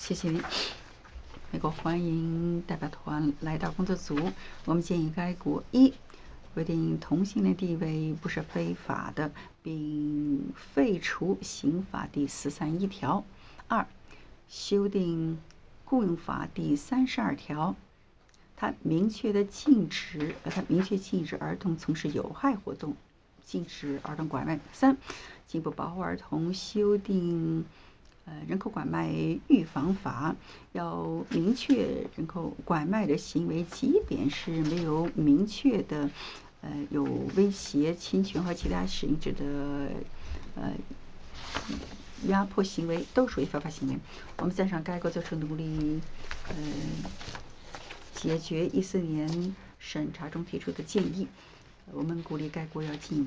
谢谢你。美国欢迎代表团来到工作组。我们建议该国一规定同性恋地位不是非法的，并废除刑法第431条；二，修订雇佣法第32条，它明确禁止儿童从事有害活动，禁止儿童拐卖；三，进一步保护儿童，修订人口拐卖预防法，要明确人口拐卖的行为，即便是没有明确的有威胁、侵权和其他使用者的压迫行为，都属于非法行为。我们赞赏该国做出努力，解决14年审查中提出的建议。我们鼓励该国要进一步